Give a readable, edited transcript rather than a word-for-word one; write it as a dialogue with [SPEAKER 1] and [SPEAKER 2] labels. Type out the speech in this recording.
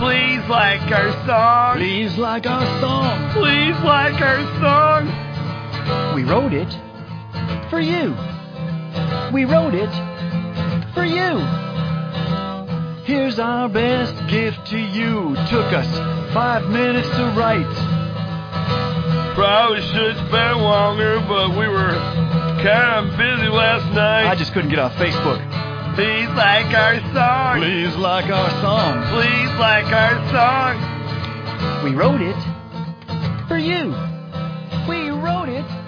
[SPEAKER 1] Please like our song.
[SPEAKER 2] Please like our song.
[SPEAKER 1] Please like our song.
[SPEAKER 2] We wrote it for you. We wrote it for you. Here's our best gift to you. Took us 5 minutes to write.
[SPEAKER 1] Probably should have spent longer, but we were kind of busy last night.
[SPEAKER 2] I just couldn't get off Facebook.
[SPEAKER 1] Please like our song.
[SPEAKER 2] Please like our song.
[SPEAKER 1] Please like our song.
[SPEAKER 2] We wrote it for you. We wrote it